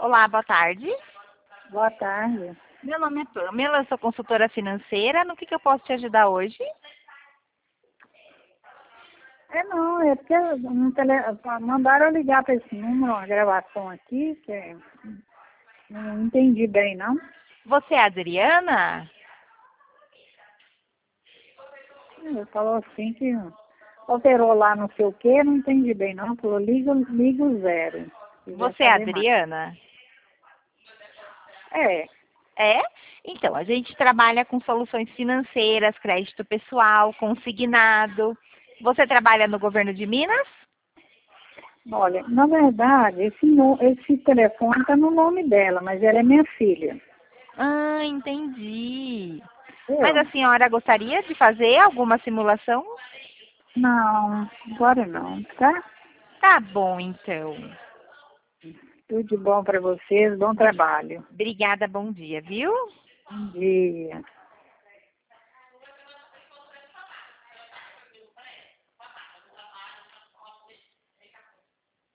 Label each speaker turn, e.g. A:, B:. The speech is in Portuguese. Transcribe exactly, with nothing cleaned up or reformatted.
A: Olá, boa tarde.
B: Boa tarde.
A: Meu nome é Pamela, eu sou consultora financeira. No que, que eu posso te ajudar hoje?
B: É não, é porque no tele... mandaram eu ligar para esse número, uma gravação aqui, que é- não entendi bem, não.
A: Você é a Adriana?
B: Ele falou assim que alterou lá não sei o quê, não entendi bem, não. Falou, liga, liga o zero. Se quiser
A: Você é a
B: saber mais.
A: Adriana?
B: É,
A: É? Então, a gente trabalha com soluções financeiras, crédito pessoal, consignado. Você trabalha no governo de Minas?
B: olha, na verdade, esse, no... esse telefone está no nome dela, mas ela é minha filha.
A: Ah, entendi. Mas a
B: Eu?
A: senhora gostaria de fazer alguma simulação?
B: Não, agora não, tá?
A: Tá bom, então.
B: Tudo de bom para vocês, bom trabalho.
A: Obrigada, bom dia, viu?
B: Bom dia.